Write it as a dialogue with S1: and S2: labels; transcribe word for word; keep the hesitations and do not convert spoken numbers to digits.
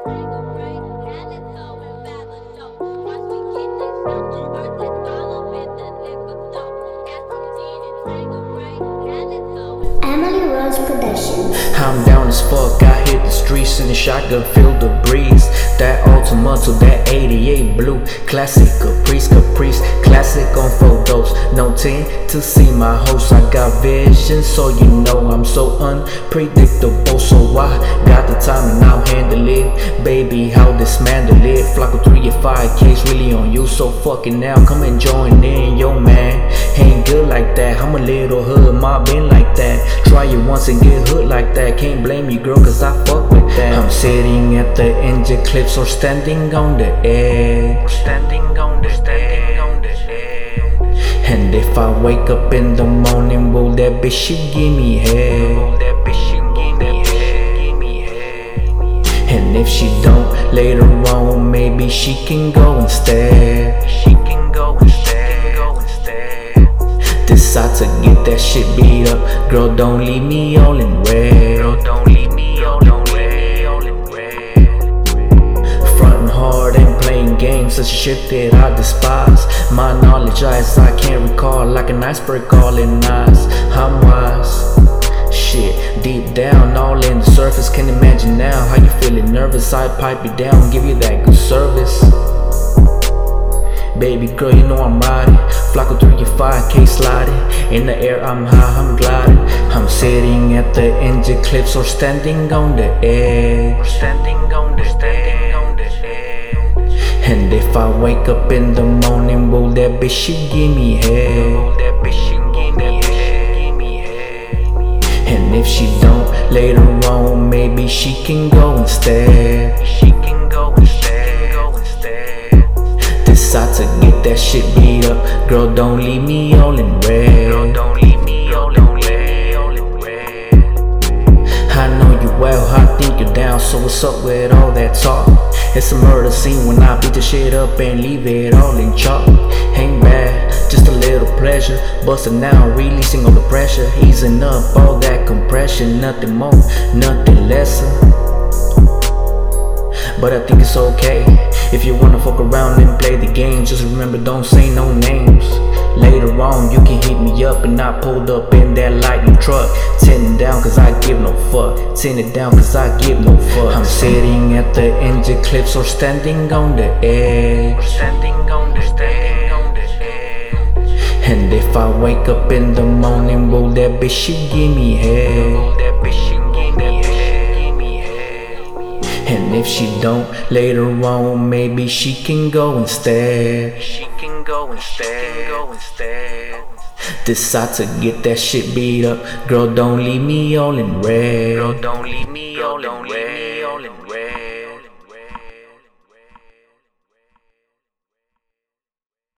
S1: Emily Rose Production.
S2: I'm down as fuck, I hit the streets in the shotgun, feel the breeze. That Ultimato, that eighty-eight blue, classic Caprice, Caprice, classic on photos. No tin to see my host, I got vision, so you know I'm so unpredictable. So I got the time and I'll handle it, baby, how dismantle it. Flocko three or five K's really on you, so fucking now come and join in, yo man. Ain't good like that, I'm a little hood mob in like that. Try it once and get hood like that. Can't blame you, girl, cause I fuck with that. I'm sitting at the engine clips or standing on the edge. Standing on the standing on the edge. And if I wake up in the morning, will that bitch she give me head? Will that bitch she give me head? Give me head. And if she don't, later on maybe she can go instead. She can go instead. Decide to get that shit beat up. Girl, don't leave me all in red. Girl, don't leave me all in red. Frontin' hard and playing games, such shit that I despise. My knowledge as I can't recall, like an iceberg all in eyes. I'm wise. Shit, deep down, all in the surface. Can't imagine now how you feeling nervous. I pipe you down, give you that good service. Baby girl, you know I'm riding. Flocko three or five K sliding. In the air I'm high, I'm gliding. I'm sitting at the engine clips or standing on the edge. Standing on the standing on the edge. And if I wake up in the morning, will that bitch she give me head? Will that bitch she give me head? Give me head. And if she don't, later on maybe she can go instead. She can go instead. Decide to get that shit beat up. Girl, don't leave me all in red. Girl, don't leave me all in red. I know you well, I think you're down. So what's up with all that talk? It's a murder scene when I beat the shit up and leave it all in chalk. Ain't bad, just a little pleasure. Bustin' down, releasing all the pressure. Easing up all that compression. Nothing more, nothing lesser. But I think it's okay if you wanna fuck around and play the game. Just remember, don't say no names. Later on you can hit me up and I pulled up in that lightning truck. Tin it down cause I give no fuck. Tin it down cause I give no fuck. I'm sitting at the engine clips or standing on the edge. Standing on the standing on the edge. And if I wake up in the morning, will that bitch she give me head? Will that bitch she give me head? And if she don't, later on maybe she can go instead. She can go instead. Go instead. Decide to get that shit beat up. Girl, don't leave me all in red. Girl, don't leave me all in red.